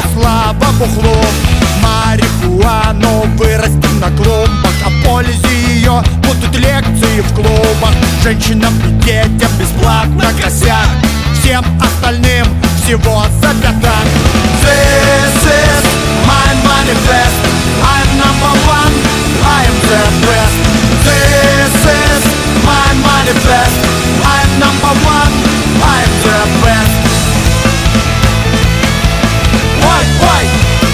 слава бухлу. Марихуану вырастим на клумбах, о пользе ее будут лекции в клубах. Женщинам и детям бесплатно косяк, всем остальным всего за пятак. This is my manifest. I'm number one, I am the best. This is my manifest. I'm number one, I am the best. Why? Why?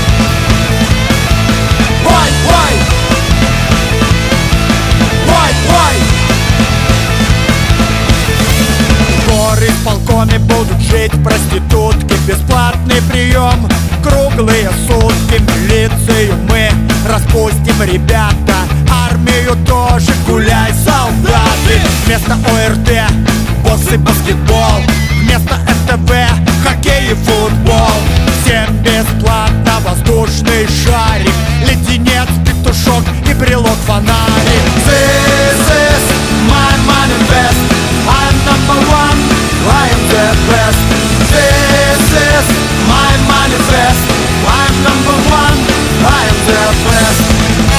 В исполкоме будут жить проститутки, бесплатный прием круглые сутки. Милицию мы распустим, ребята, армию тоже, гуляй, солдаты. Вместо ОРТ бокс и баскетбол, вместо НТВ хоккей и футбол. Всем бесплатно воздушный шарик, леденец, петушок и брелок фонарик. This is my manifest. I'm number one, I am the best. This is my manifest. I'm number one, I am the best.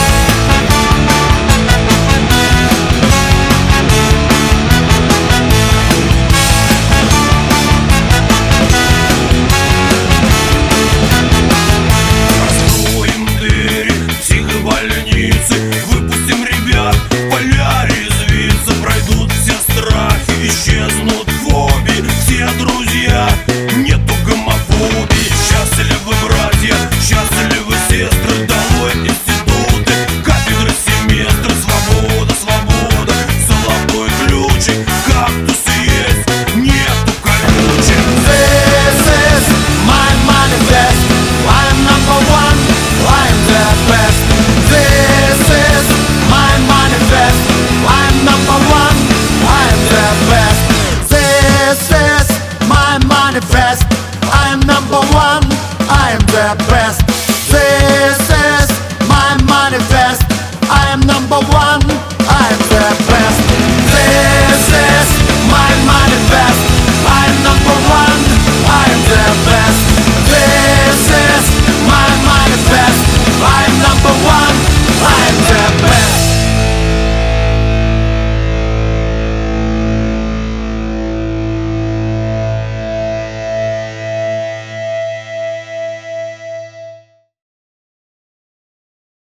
Раскроем двери психбольницы, выпустим ребят в поля резвиться. Пройдут все страхи, исчезнут фобии, все друзья, нету гомофобии. Счастливы братья, счастливы сестры, долой институты, кафедры, семестры. Свобода, свобода, золотой ключик, кактусы есть, нету колючек. This is my manifest. I'm number one, I'm the best. This is my manifest. I'm number one, I'm the best. This is my manifest. I'm number one, I'm the best. This